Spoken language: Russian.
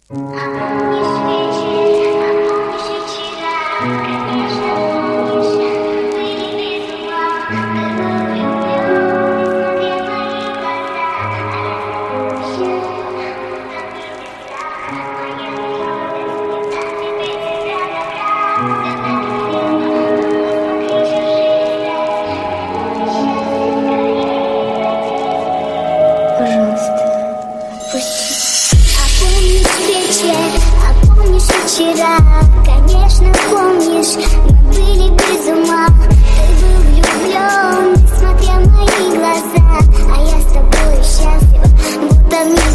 Вчера, конечно, помнишь, мы были без ума. Ты был влюблен, несмотря в мои глаза, а я с тобой счастлива, будто в